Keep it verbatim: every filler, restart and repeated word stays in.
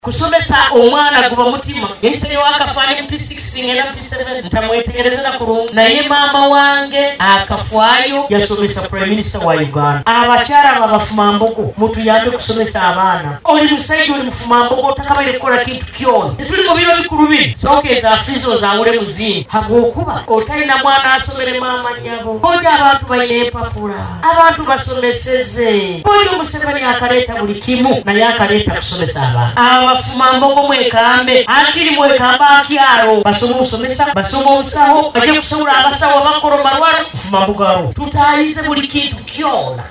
kusomesa omwana guba mutima yeseyo akafanya M P six ngena M P seven ntamwetegereza na kurungu naye mama wange akafwayo yasomesa Prime Minister wa Uganda. Abakyala babafuma mbogo mutu yambe kusomesa abana oli musaijo oli mufuma mbogo takabale kola kintu kyona tuli mu biro bikuru biri sokeza afizo za ule muzini hagokuba otalina mwana asomere mama nyabo boja abantu bayine papula abantu basomeseze boja Museveni akaleta buli kimu na yakaleta kusomesa abana abafuma mbogo mwekambe akiri mwekamba akyaro basomo usomesa basomo usaho baje kusura abasawo bakoro marwaro fuma mbogo tutayize buli kintu kyona.